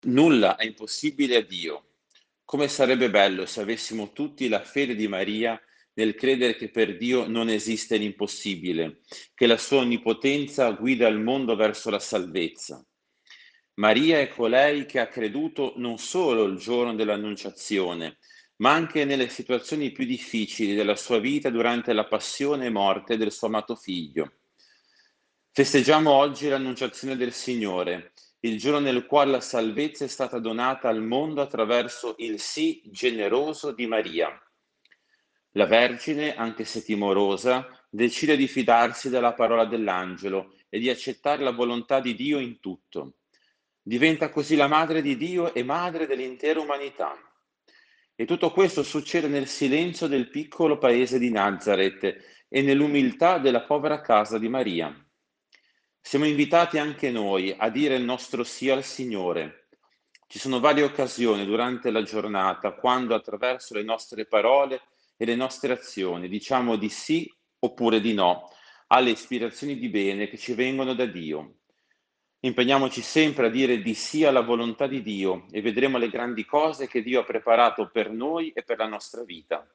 Nulla è impossibile a Dio. Come sarebbe bello se avessimo tutti la fede di Maria nel credere che per Dio non esiste l'impossibile, che la sua onnipotenza guida il mondo verso la salvezza. Maria è colei che ha creduto non solo il giorno dell'Annunciazione, ma anche nelle situazioni più difficili della sua vita durante la passione e morte del suo amato figlio. Festeggiamo oggi l'Annunciazione del Signore, il giorno nel quale la salvezza è stata donata al mondo attraverso il sì generoso di Maria. La Vergine, anche se timorosa, decide di fidarsi della parola dell'angelo e di accettare la volontà di Dio in tutto. Diventa così la madre di Dio e madre dell'intera umanità. E tutto questo succede nel silenzio del piccolo paese di Nazareth e nell'umiltà della povera casa di Maria. Siamo invitati anche noi a dire il nostro sì al Signore. Ci sono varie occasioni durante la giornata quando attraverso le nostre parole e le nostre azioni diciamo di sì oppure di no alle ispirazioni di bene che ci vengono da Dio. Impegniamoci sempre a dire di sì alla volontà di Dio e vedremo le grandi cose che Dio ha preparato per noi e per la nostra vita.